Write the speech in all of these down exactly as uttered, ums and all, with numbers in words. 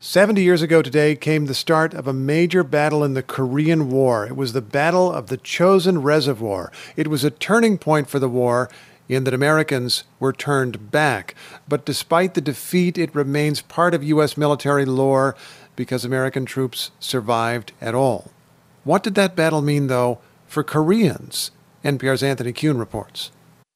Seventy years ago today came the start of a major battle in the Korean War. It was the Battle of the Chosin Reservoir. It was a turning point for the war in that Americans were turned back. But despite the defeat, it remains part of U S military lore because American troops survived at all. What did that battle mean, though, for Koreans? N P R's Anthony Kuhn reports.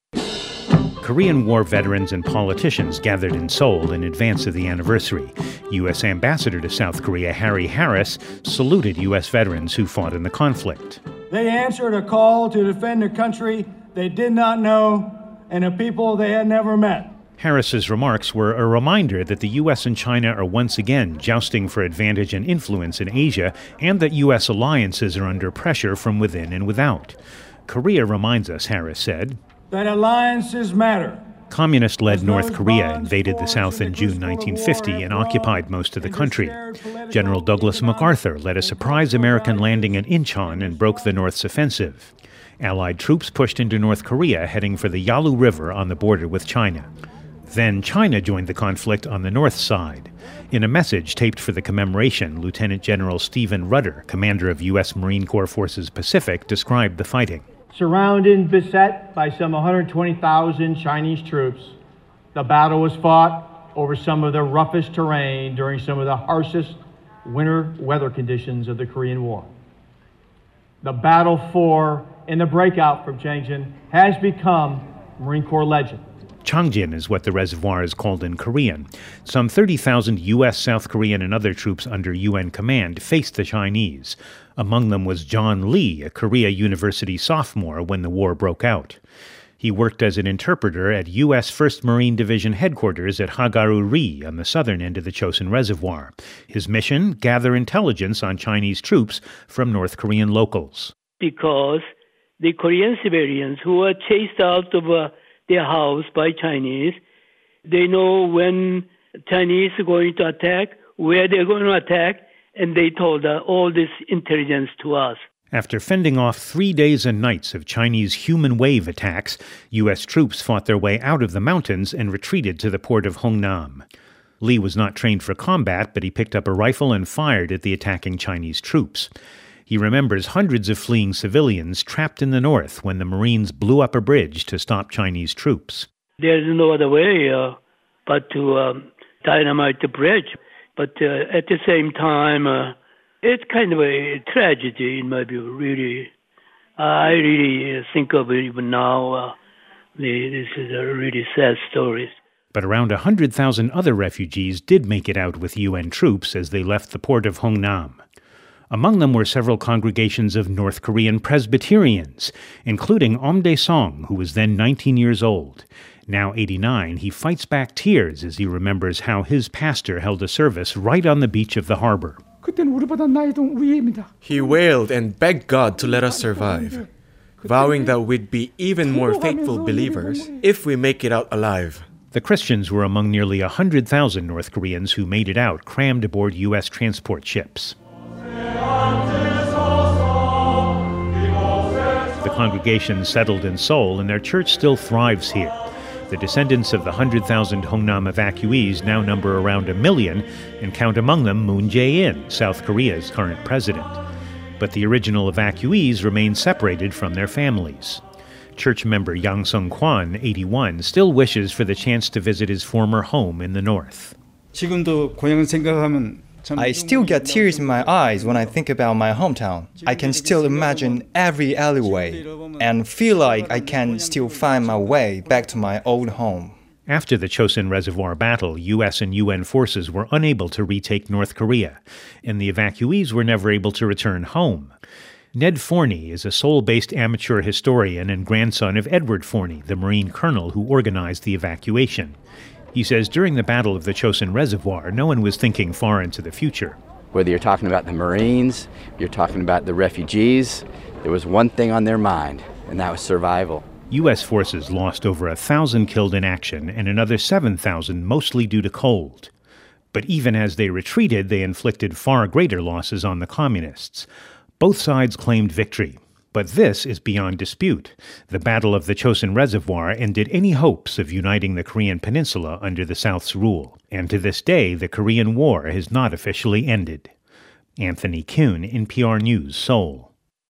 Korean War veterans and politicians gathered in Seoul in advance of the anniversary. U S Ambassador to South Korea Harry Harris saluted U S veterans who fought in the conflict. They answered a call to defend a country they did not know and a people they had never met. Harris's remarks were a reminder that the U S and China are once again jousting for advantage and influence in Asia, and that U S alliances are under pressure from within and without. Korea reminds us, Harris said, that alliances matter. Communist-led North Korea invaded the South in June nineteen fifty and occupied most of the country. General Douglas MacArthur led a surprise American landing at Incheon and broke the North's offensive. Allied troops pushed into North Korea, heading for the Yalu River on the border with China. Then China joined the conflict on the north side. In a message taped for the commemoration, Lieutenant General Stephen Rudder, commander of U S Marine Corps Forces Pacific, described the fighting. Surrounded and beset by some one hundred twenty thousand Chinese troops, the battle was fought over some of the roughest terrain during some of the harshest winter weather conditions of the Korean War. The battle for and the breakout from Changjin has become Marine Corps legend. Changjin is what the reservoir is called in Korean. Some thirty thousand U S, South Korean, and other troops under U N command faced the Chinese. Among them was John Lee, a Korea University sophomore when the war broke out. He worked as an interpreter at U S first Marine Division headquarters at Hagaru-ri on the southern end of the Chosin Reservoir. His mission, gather intelligence on Chinese troops from North Korean locals. Because the Korean civilians who were chased out of uh, their house by Chinese, they know when Chinese are going to attack, where they're going to attack, and they told uh, all this intelligence to us. After fending off three days and nights of Chinese human wave attacks, U S troops fought their way out of the mountains and retreated to the port of Hongnam. Lee was not trained for combat, but he picked up a rifle and fired at the attacking Chinese troops. He remembers hundreds of fleeing civilians trapped in the north when the Marines blew up a bridge to stop Chinese troops. There's no other way uh, but to um, dynamite the bridge. But uh, at the same time, uh, it's kind of a tragedy in my view, really. Uh, I really think of it even now. Uh, the, this is a really sad story. But around one hundred thousand other refugees did make it out with U N troops as they left the port of Hongnam. Among them were several congregations of North Korean Presbyterians, including Om Dae-sung, who was then nineteen years old. Now eighty-nine, he fights back tears as he remembers how his pastor held a service right on the beach of the harbor. He wailed and begged God to let us survive, vowing that we'd be even more faithful believers if we make it out alive. The Christians were among nearly one hundred thousand North Koreans who made it out, crammed aboard U S transport ships. The congregation settled in Seoul, and their church still thrives here. The descendants of the one hundred thousand Hongnam evacuees now number around a million and count among them Moon Jae-in, South Korea's current president. But the original evacuees remain separated from their families. Church member Yang Sung-kwan, eighty-one, still wishes for the chance to visit his former home in the north. I still get tears in my eyes when I think about my hometown. I can still imagine every alleyway and feel like I can still find my way back to my old home. After the Chosin Reservoir battle, U S and U N forces were unable to retake North Korea, and the evacuees were never able to return home. Ned Forney is a Seoul-based amateur historian and grandson of Edward Forney, the Marine colonel who organized the evacuation. He says during the Battle of the Chosin Reservoir, no one was thinking far into the future. Whether you're talking about the Marines, you're talking about the refugees, there was one thing on their mind, and that was survival. U S forces lost over a thousand killed in action and another seven thousand, mostly due to cold. But even as they retreated, they inflicted far greater losses on the communists. Both sides claimed victory. But this is beyond dispute. The Battle of the Chosin Reservoir ended any hopes of uniting the Korean peninsula under the South's rule. And to this day, the Korean War has not officially ended. Anthony Kuhn, N P R News, Seoul.